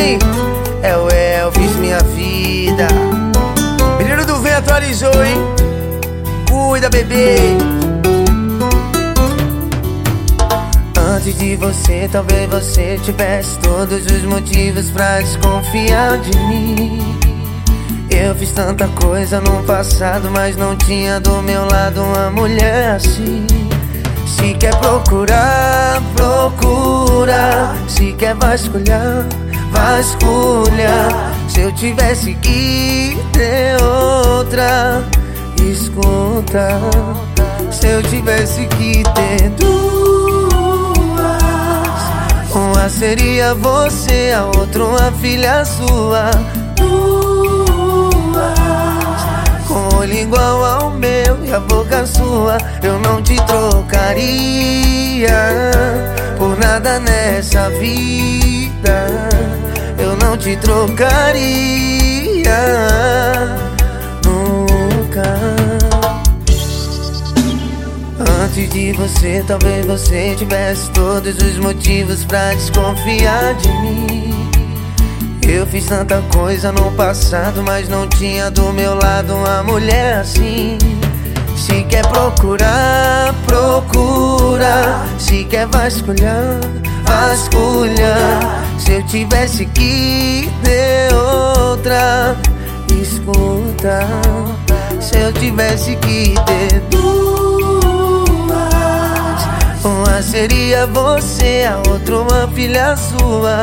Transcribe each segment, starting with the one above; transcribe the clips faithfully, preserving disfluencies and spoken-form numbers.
hein? É o Elvis, minha vida. Menino do vento atualizou, hein? Cuida, bebê. Antes de você, talvez você tivesse todos os motivos pra desconfiar de mim. Eu fiz tanta coisa no passado, mas não tinha do meu lado uma mulher assim. Se quer procurar, procura. Se quer vasculhar, vasculha. Se eu tivesse que ter outra, escuta. Se eu tivesse que ter duas, uma seria você, a outra uma filha sua. Com o olho igual ao meu e a boca sua, eu não te trocaria por nada nessa vida. Eu não te trocaria nunca. Antes de você, talvez você tivesse todos os motivos pra desconfiar de mim. Eu fiz tanta coisa no passado, mas não tinha do meu lado uma mulher assim. Se quer procurar, procura. Se quer vasculhar, vasculha. Se eu tivesse que ter outra, escuta. Se eu tivesse que ter duas, uma seria você, a outra uma filha sua.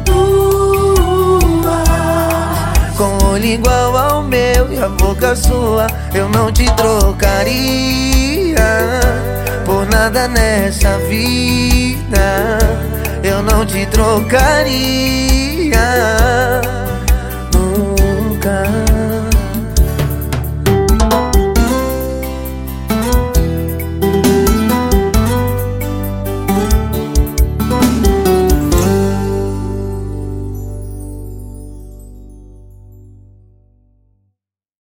Com o olho igual ao meu e a boca sua, eu não te trocaria por nada nessa vida. Eu não te trocaria